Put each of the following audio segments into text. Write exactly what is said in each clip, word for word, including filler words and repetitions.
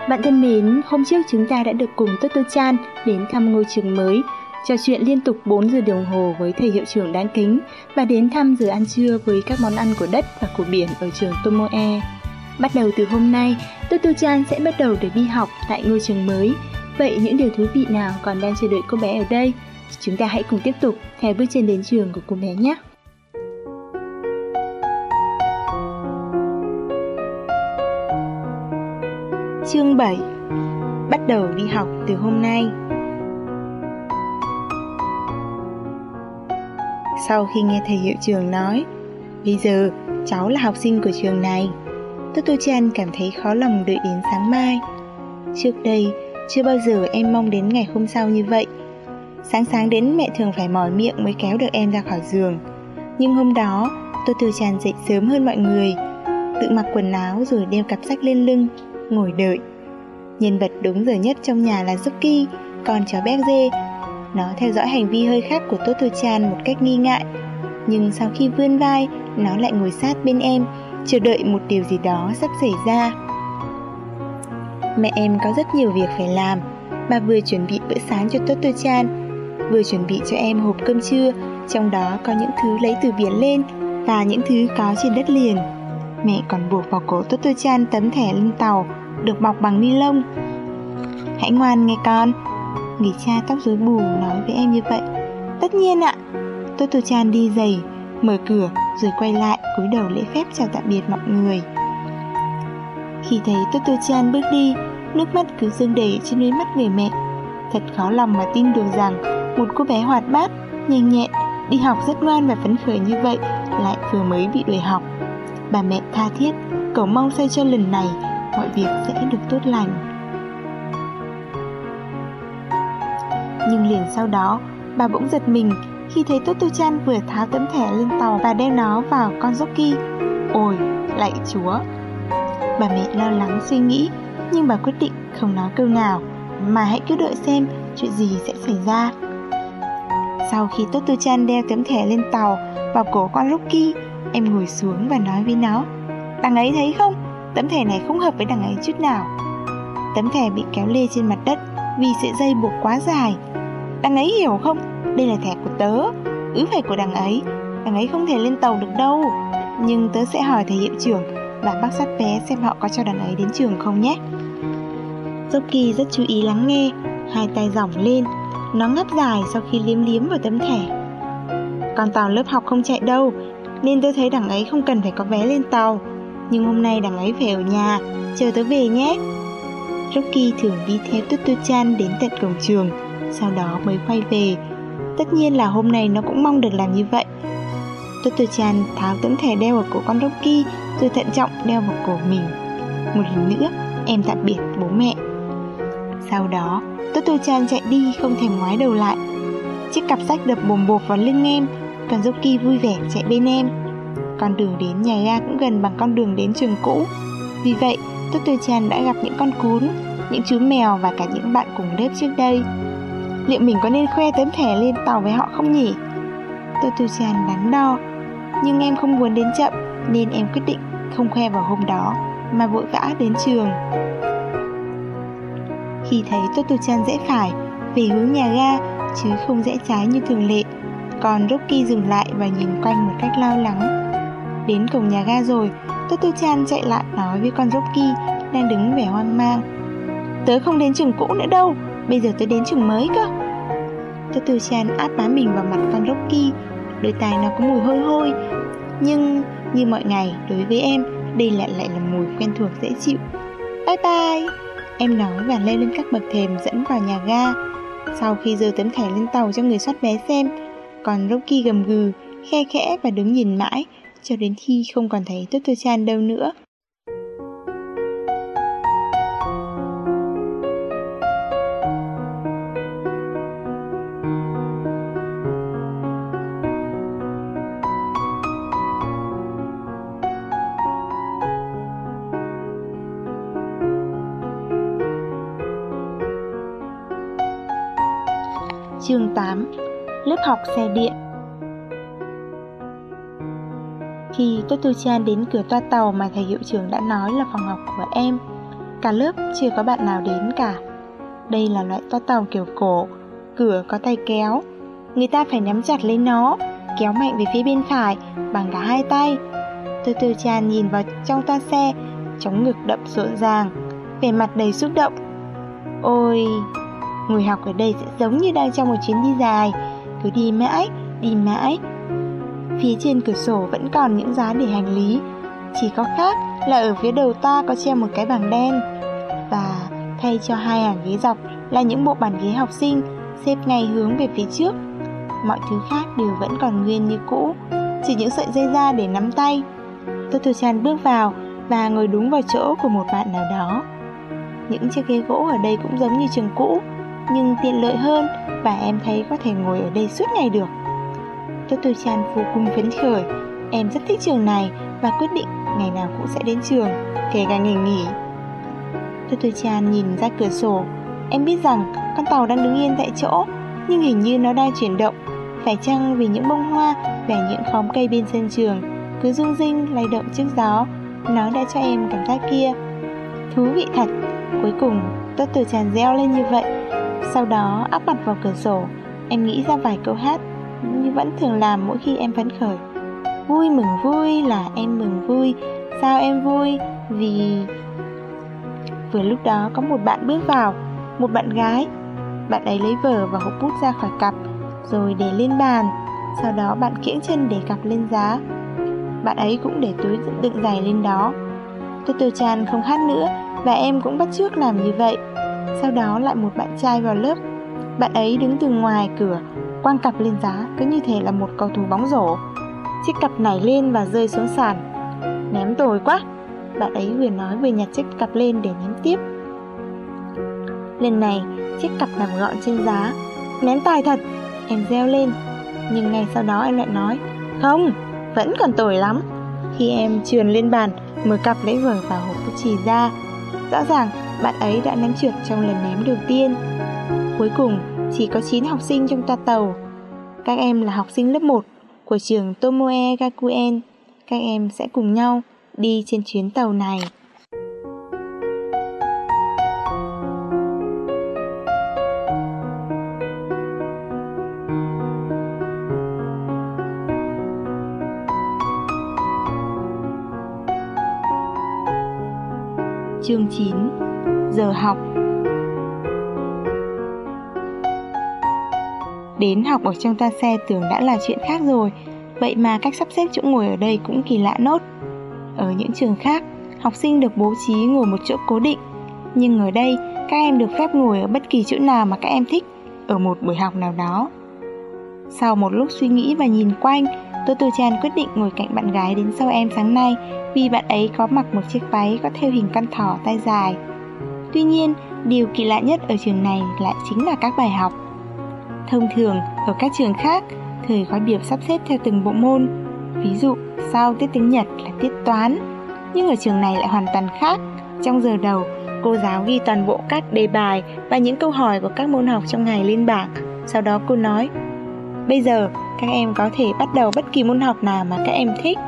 Bạn thân mến, hôm trước chúng ta đã được cùng Toto-chan đến thăm ngôi trường mới, trò chuyện liên tục bốn giờ đồng hồ với thầy hiệu trưởng đáng kính và đến thăm giờ ăn trưa với các món ăn của đất và của biển ở trường Tomoe. Bắt đầu từ hôm nay, Toto-chan sẽ bắt đầu được đi học tại ngôi trường mới. Vậy những điều thú vị nào còn đang chờ đợi cô bé ở đây? Chúng ta hãy cùng tiếp tục theo bước chân đến trường của cô bé nhé! Chương bảy. Bắt đầu đi học từ hôm nay. Sau khi nghe thầy hiệu trưởng nói, bây giờ cháu là học sinh của trường này, Toto-chan cảm thấy khó lòng đợi đến sáng mai. Trước đây, chưa bao giờ em mong đến ngày hôm sau như vậy. Sáng sáng đến mẹ thường phải mỏi miệng mới kéo được em ra khỏi giường. Nhưng hôm đó, Toto-chan dậy sớm hơn mọi người, tự mặc quần áo rồi đeo cặp sách lên lưng, ngồi đợi. Nhân vật đúng giờ nhất trong nhà là Yuki, con chó béc dê. Nó theo dõi hành vi hơi khác của Toto-chan một cách nghi ngại, nhưng sau khi vươn vai, nó lại ngồi sát bên em, chờ đợi một điều gì đó sắp xảy ra. Mẹ em có rất nhiều việc phải làm. Bà vừa chuẩn bị bữa sáng cho Toto-chan, vừa chuẩn bị cho em hộp cơm trưa, trong đó có những thứ lấy từ biển lên và những thứ có trên đất liền. Mẹ còn buộc vào cổ Toto-chan tấm thẻ lên tàu được bọc bằng ni lông. Hãy ngoan nghe con, người cha tóc rối bù nói với em như vậy. Tất nhiên ạ. Toto-chan đi giày, mở cửa rồi quay lại cúi đầu lễ phép chào tạm biệt mọi người. Khi thấy Toto-chan bước đi, nước mắt cứ rưng đầy trên đôi mắt người mẹ. Thật khó lòng mà tin được rằng một cô bé hoạt bát, nhanh nhẹn, đi học rất ngoan và phấn khởi như vậy lại vừa mới bị đuổi học. Bà mẹ tha thiết cầu mong say cho lần này mọi việc sẽ được tốt lành. Nhưng liền sau đó, bà bỗng giật mình khi thấy Toto-chan vừa tháo tấm thẻ lên tàu và đeo nó vào con jockey. Ôi, lạy Chúa! Bà mẹ lo lắng suy nghĩ, nhưng bà quyết định không nói câu nào, mà hãy cứ đợi xem chuyện gì sẽ xảy ra. Sau khi Toto-chan đeo tấm thẻ lên tàu vào cổ con Rocky, em ngồi xuống và nói với nó: Đằng ấy thấy không? Tấm thẻ này không hợp với đằng ấy chút nào. Tấm thẻ bị kéo lê trên mặt đất vì sợi dây buộc quá dài. Đằng ấy hiểu không? Đây là thẻ của tớ, ứ phải của đằng ấy. Đằng ấy không thể lên tàu được đâu. Nhưng tớ sẽ hỏi thầy hiệu trưởng và bác soát vé xem họ có cho đằng ấy đến trường không nhé. Rocky rất chú ý lắng nghe, hai tay giỏng lên. Nó ngáp dài sau khi liếm liếm vào tấm thẻ. Con tàu lớp học không chạy đâu, nên tớ thấy đằng ấy không cần phải có vé lên tàu. Nhưng hôm nay đằng ấy phải ở nhà, chờ tớ về nhé. Rocky thường đi theo Toto-chan đến tận cổng trường, sau đó mới quay về. Tất nhiên là hôm nay nó cũng mong được làm như vậy. Toto-chan tháo tấm thẻ đeo ở cổ con Rocky, rồi thận trọng đeo vào cổ mình. Một lần nữa, em tạm biệt bố mẹ. Sau đó, Toto-chan chạy đi không thèm ngoái đầu lại. Chiếc cặp sách đập bồm bộp vào lưng em, còn Rocky vui vẻ chạy bên em. Con đường đến nhà ga cũng gần bằng con đường đến trường cũ. Vì vậy, Toto-chan đã gặp những con cún, những chú mèo và cả những bạn cùng lớp trước đây. Liệu mình có nên khoe tấm thẻ lên tàu với họ không nhỉ? Toto-chan đắn đo. Nhưng em không muốn đến chậm, nên em quyết định không khoe vào hôm đó, mà vội vã đến trường. Khi thấy Toto-chan rẽ phải, về hướng nhà ga, chứ không rẽ trái như thường lệ, còn Rocky dừng lại và nhìn quanh một cách lo lắng. Đến cổng nhà ga rồi, Toto-chan chạy lại nói với con Rocky đang đứng vẻ hoang mang: Tớ không đến trường cũ nữa đâu, bây giờ tớ đến trường mới cơ. Toto-chan áp má mình vào mặt con Rocky, đôi tai nó có mùi hôi hôi. Nhưng như mọi ngày, đối với em, đây lại lại là mùi quen thuộc dễ chịu. Bye bye, em nói và leo lên các bậc thềm dẫn vào nhà ga. Sau khi giơ tấm thẻ lên tàu cho người soát vé xem, còn Rocky gầm gừ, khe khẽ và đứng nhìn mãi cho đến khi không còn thấy Toto-chan đâu nữa. Chương tám. Lớp học xe điện. Khi Toto-chan đến cửa toa tàu mà thầy hiệu trưởng đã nói là phòng học của em, Cả lớp chưa có bạn nào đến cả. Đây là loại toa tàu kiểu cổ, cửa có tay kéo. Người ta phải nắm chặt lấy nó, kéo mạnh về phía bên phải bằng cả hai tay. Toto Chan nhìn vào trong toa xe, trống ngực đập rộn ràng, vẻ mặt đầy xúc động. Ôi, ngồi học ở đây sẽ giống như đang trong một chuyến đi dài, cứ đi mãi, đi mãi. Phía trên cửa sổ vẫn còn những giá để hành lý, chỉ có khác là ở phía đầu toa có treo một cái bảng đen, và thay cho hai hàng ghế dọc là những bộ bàn ghế học sinh xếp ngay hướng về phía trước. Mọi thứ khác đều vẫn còn nguyên như cũ, chỉ những sợi dây da để nắm tay. Toto Chan bước vào và ngồi đúng vào chỗ của một bạn nào đó. Những chiếc ghế gỗ ở đây cũng giống như trường cũ, nhưng tiện lợi hơn, và em thấy có thể ngồi ở đây suốt ngày được. Toto Chan vô cùng phấn khởi. Em rất thích trường này và quyết định ngày nào cũng sẽ đến trường, kể cả ngày nghỉ. Toto Chan nhìn ra cửa sổ. Em biết rằng con tàu đang đứng yên tại chỗ, nhưng hình như nó đang chuyển động. Phải chăng vì những bông hoa và những khóm cây bên sân trường cứ rung rinh lay động trước gió, nó đã cho em cảm giác kia. Thú vị thật. Cuối cùng Toto Chan reo lên như vậy. Sau đó áp mặt vào cửa sổ, em nghĩ ra vài câu hát như vẫn thường làm mỗi khi em phấn khởi. Vui mừng vui là em mừng vui. Sao em vui? Vì... Vừa lúc đó có một bạn bước vào, một bạn gái. Bạn ấy lấy vở và hộp bút ra khỏi cặp, rồi để lên bàn. Sau đó bạn kiễng chân để cặp lên giá. Bạn ấy cũng để túi đựng giày lên đó. Toto Chan không hát nữa, và em cũng bắt chước làm như vậy. Sau đó lại một bạn trai vào lớp. Bạn ấy đứng từ ngoài cửa, quăng cặp lên giá, cứ như thể là một cầu thủ bóng rổ. Chiếc cặp nảy lên và rơi xuống sàn. Ném tồi quá. Bạn ấy vừa nói vừa nhặt chiếc cặp lên để ném tiếp. Lần này chiếc cặp nằm gọn trên giá. Ném tài thật, em reo lên. Nhưng ngay sau đó em lại nói, không, vẫn còn tồi lắm. Khi em trườn lên bàn, mở cặp lấy vở và hộp bút chì ra. Rõ ràng bạn ấy đã ném trượt trong lần ném đầu tiên. Cuối cùng chỉ có chín học sinh trong toa tàu. Các em là học sinh lớp một của trường Tomoe Gakuen. Các em sẽ cùng nhau đi trên chuyến tàu này. Chương chín. Giờ học. Đến học ở trong toa xe tưởng đã là chuyện khác rồi, vậy mà cách sắp xếp chỗ ngồi ở đây cũng kỳ lạ nốt. Ở những trường khác, học sinh được bố trí ngồi một chỗ cố định, nhưng ở đây các em được phép ngồi ở bất kỳ chỗ nào mà các em thích ở một buổi học nào đó. Sau một lúc suy nghĩ và nhìn quanh, Toto Chan quyết định ngồi cạnh bạn gái đến sau em sáng nay, vì bạn ấy có mặc một chiếc váy có thêu hình con thỏ tay dài. Tuy nhiên, điều kỳ lạ nhất ở trường này lại chính là các bài học. Thông thường, ở các trường khác, thời khóa biểu sắp xếp theo từng bộ môn. Ví dụ, sau tiết tiếng Nhật là tiết toán. Nhưng ở trường này lại hoàn toàn khác. Trong giờ đầu, cô giáo ghi toàn bộ các đề bài và những câu hỏi của các môn học trong ngày lên bảng. Sau đó cô nói, bây giờ các em có thể bắt đầu bất kỳ môn học nào mà các em thích.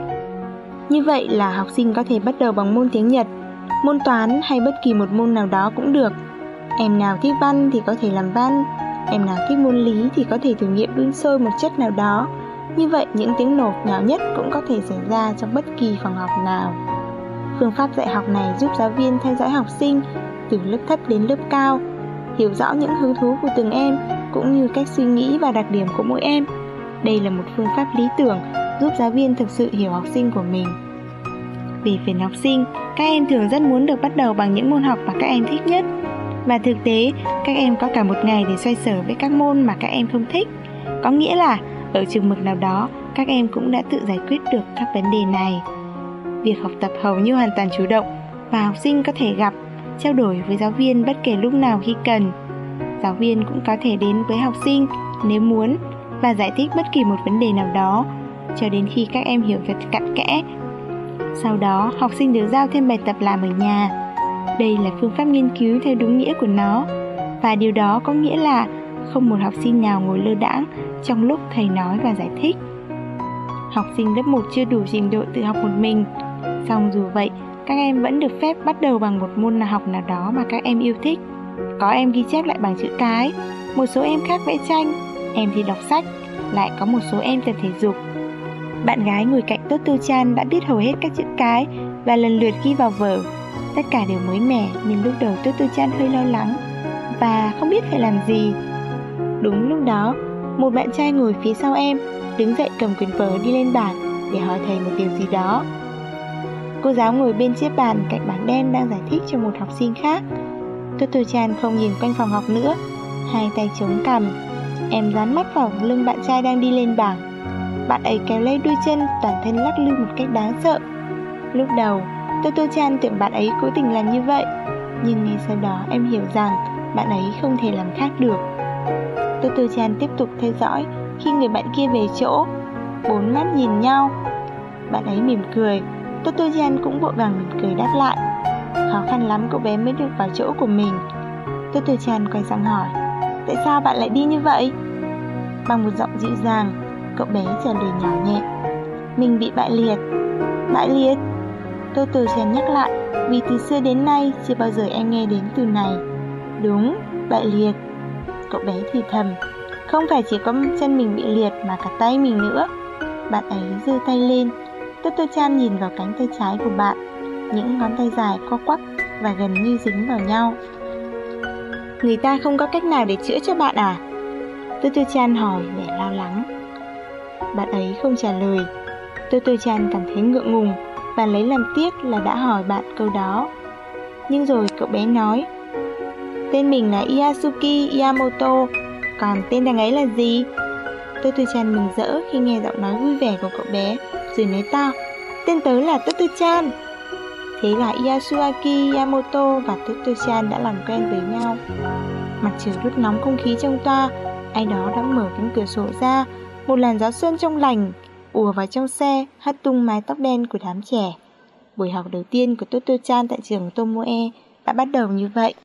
Như vậy là học sinh có thể bắt đầu bằng môn tiếng Nhật, môn toán hay bất kỳ một môn nào đó cũng được. Em nào thích văn thì có thể làm văn, em nào thích môn lý thì có thể thử nghiệm đun sôi một chất nào đó. Như vậy những tiếng nổ nhỏ nhất cũng có thể xảy ra trong bất kỳ phòng học nào. Phương pháp dạy học này giúp giáo viên theo dõi học sinh từ lớp thấp đến lớp cao, hiểu rõ những hứng thú của từng em cũng như cách suy nghĩ và đặc điểm của mỗi em. Đây là một phương pháp lý tưởng giúp giáo viên thực sự hiểu học sinh của mình. Về phần học sinh, các em thường rất muốn được bắt đầu bằng những môn học mà các em thích nhất. Và thực tế, các em có cả một ngày để xoay sở với các môn mà các em không thích. Có nghĩa là ở chừng mực nào đó, các em cũng đã tự giải quyết được các vấn đề này. Việc học tập hầu như hoàn toàn chủ động, và học sinh có thể gặp, trao đổi với giáo viên bất kể lúc nào khi cần. Giáo viên cũng có thể đến với học sinh nếu muốn và giải thích bất kỳ một vấn đề nào đó cho đến khi các em hiểu thật cặn kẽ. Sau đó, học sinh được giao thêm bài tập làm ở nhà. Đây là phương pháp nghiên cứu theo đúng nghĩa của nó, và điều đó có nghĩa là không một học sinh nào ngồi lơ đãng trong lúc thầy nói và giải thích. Học sinh lớp một chưa đủ trình độ tự học một mình, song dù vậy, Các em vẫn được phép bắt đầu bằng một môn nào học nào đó mà các em yêu thích. Có em ghi chép lại bằng chữ cái, một số em khác vẽ tranh, em thì đọc sách, lại có một số em tập thể dục. Bạn gái ngồi cạnh Toto-chan đã biết hầu hết các chữ cái và lần lượt ghi vào vở. Tất cả đều mới mẻ nên lúc đầu Toto-chan hơi lo lắng và không biết phải làm gì. Đúng lúc đó, một bạn trai ngồi phía sau em đứng dậy cầm quyển vở đi lên bảng để hỏi thầy một điều gì đó. Cô giáo ngồi bên chiếc bàn cạnh bảng đen đang giải thích cho một học sinh khác. Toto-chan không nhìn quanh phòng học nữa, hai tay chống cằm. Em dán mắt vào lưng bạn trai đang đi lên bảng. Bạn ấy kéo lấy đôi chân, toàn thân lắc lư một cách đáng sợ. Lúc đầu, Toto-chan tưởng bạn ấy cố tình làm như vậy, nhưng ngay sau đó em hiểu rằng bạn ấy không thể làm khác được. Toto-chan tiếp tục theo dõi khi người bạn kia về chỗ. Bốn mắt nhìn nhau. Bạn ấy mỉm cười, Toto-chan cũng vội vàng mỉm cười đáp lại. Khó khăn lắm cậu bé mới được vào chỗ của mình. Toto-chan quay sang hỏi, tại sao bạn lại đi như vậy? Bằng một giọng dịu dàng, cậu bé trả lời nhỏ nhẹ, mình bị bại liệt. Bại liệt? Toto-chan nhắc lại, vì từ xưa đến nay chưa bao giờ em nghe đến từ này. Đúng, bại liệt. Cậu bé thì thầm, không phải chỉ có chân mình bị liệt mà cả tay mình nữa. Bạn ấy giơ tay lên. Toto-chan nhìn vào cánh tay trái của bạn. Những ngón tay dài co quắp và gần như dính vào nhau. Người ta không có cách nào để chữa cho bạn à? Toto-chan hỏi vẻ lo lắng. Bạn ấy không trả lời. Toto-chan cảm thấy ngượng ngùng và lấy làm tiếc là đã hỏi bạn câu đó. Nhưng rồi cậu bé nói, tên mình là Iyasuki Yamoto, còn tên thằng ấy là gì? Toto-chan mừng rỡ khi nghe giọng nói vui vẻ của cậu bé, rồi nói to, tên tớ là Toto-chan. Thế là Iyasuki Yamoto và Toto-chan đã làm quen với nhau. Mặt trời đốt nóng không khí trong toa, ai đó đã mở cánh cửa sổ ra, một làn gió xuân trong lành ùa vào trong xe, hất tung mái tóc đen của đám trẻ. Buổi học đầu tiên của Toto-chan tại trường Tomoe đã bắt đầu như vậy.